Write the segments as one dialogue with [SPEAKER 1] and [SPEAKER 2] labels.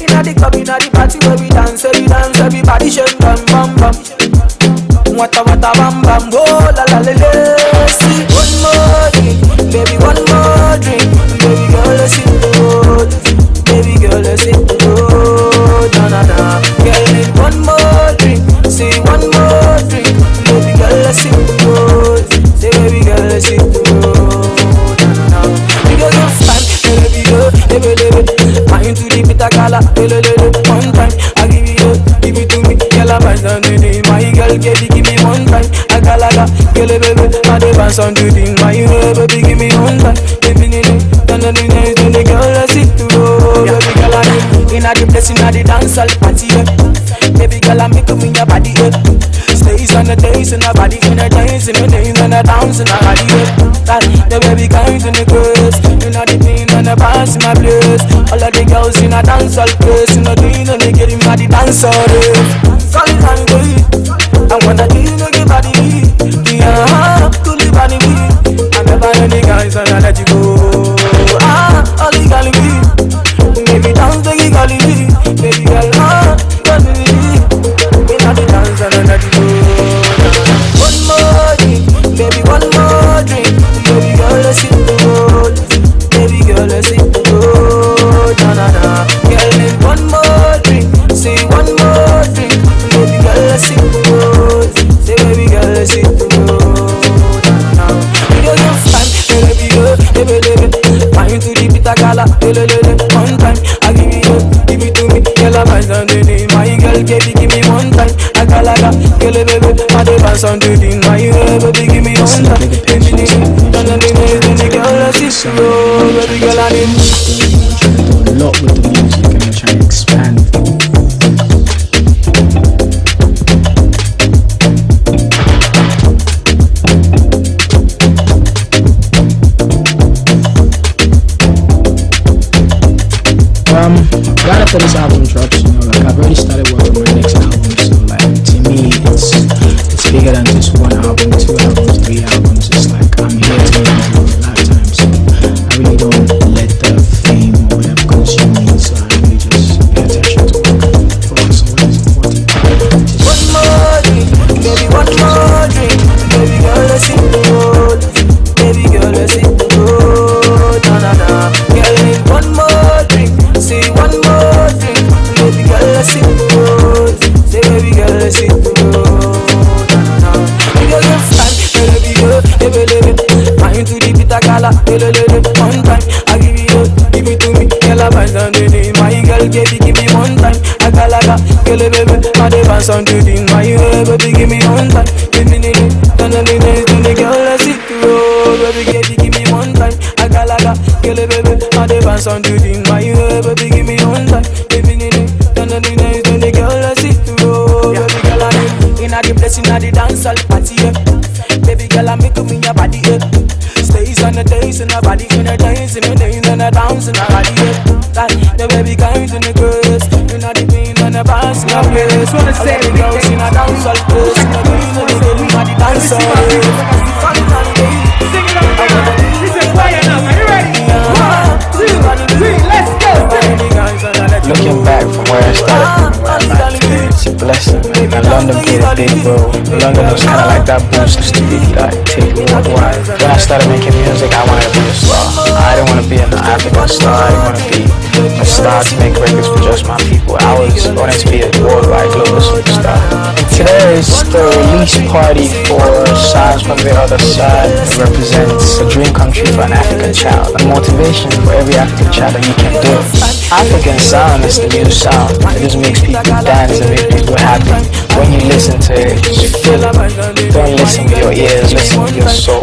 [SPEAKER 1] Inna the club, inna the party where we dance, everybody shake bam bam bam. Wata wata bam bam, oh la la la la. See one more drink, baby, one more drink, baby girl, let's hit the road, baby girl, let's hit the road, na na na. Girl, need one more drink, say one more drink, baby girl, let's hit the road, say baby girl, let's hit the road, na na na. Because you're fine, baby girl, mind to the bitter gala, one time I give it to me, girl, I'm my girl, give me one time, I galaga, girl, baby, I dance on to the my baby, give me one time, baby, the girl, let's hit the road, baby, girl, I'm in the place, in the dance hall party, baby, girl, I'm making me your body, stays on the days, in the body, in the days, in the days, and the dance, in the body, the baby comes in the girls, in the pain, and the pass in my place, all of the girls in a dance hall place, in the green, and they get him at the dance hall, call it and go eat. I wanna give you your body, yeah, to the body, I never know the guys and I let you go. All the girl me, baby dance, baby girl me, baby girl, girl me, inna the dance and I let you go. One more drink, baby, one more drink, baby girl, let's hit the road, baby girl, let's hit the road, na na na. Girl, need one more drink, say one more drink, baby girl, let's hit the road, say baby girl, let's hit the road, na na na. Because you're fine, baby girl, mind to the bitter gala, one time I give it to me, girl, I'm on the name, my girl, give me one time, I galaga, girl, baby, I dance on the thing, my baby, give me one time, the girl, let's hit the road, baby girl, I need.
[SPEAKER 2] I'm trying to do a lot with the music and I'm trying to expand. Right after this album drops, like I've already started working on my next album, so like to me it's bigger than just one album, 2 albums, 3 albums. It's like I'm here to make it for a lifetime, so I really don't let the fame or whatever consume me, so I really just pay attention to work, focus on what is important.
[SPEAKER 1] One more drink, baby, one more drink, baby girl, let's hit the road, baby girl, let's hit the road, na na na. Girl, need one more drink, say one more drink, baby girl, let's hit the road, say baby girl, let's hit the road, na na na. Because you're fine, baby girl, mind to the bitter gala, one time I give it to me, girl, I'm on the name, my girl, give me one time, I galaga, girl, baby, I dance on to the my baby, give me one time, the girl, let's hit the road, baby, give me one time, I galaga, girl, baby, I dance on to the my baby, give me one time, the girl, let's hit the road, baby girl, I'm inna the place, inna the dance hall party, baby girl, I'm making me your body, stays on the days, in the body, in the days, in the days, and the dance, in the body, the baby comes in the girls, inna the pain, and the pass, in the place, all of the girls in the dance hall place, in the green, and the girl inna the dance hall,
[SPEAKER 3] sing it up, this is fire now, are you ready? 1, 2, 3, let's go!
[SPEAKER 2] Looking back from where I started from, where I'm at today, it's a blessing, man. And London played a big role. London was kind of like that boost to really like take me worldwide. When I started making music, I wanted to be a star. I didn't want to be an African star. I didn't want to be a star to make records for just my people. I was wanting to be a worldwide global superstar. And today is the release party for Sounds from the Other Side. It represents a dream come true for an African child, a motivation for every African child that you can do it. African sound is the new sound. It just makes people dance and make people happy. When you listen to it, just feel it. Don't listen with your ears, listen with your soul.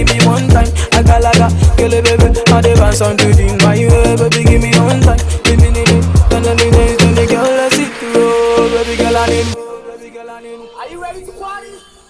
[SPEAKER 1] give me one time. Aga laga, kill it baby, I dey bounce on to the my way, baby give me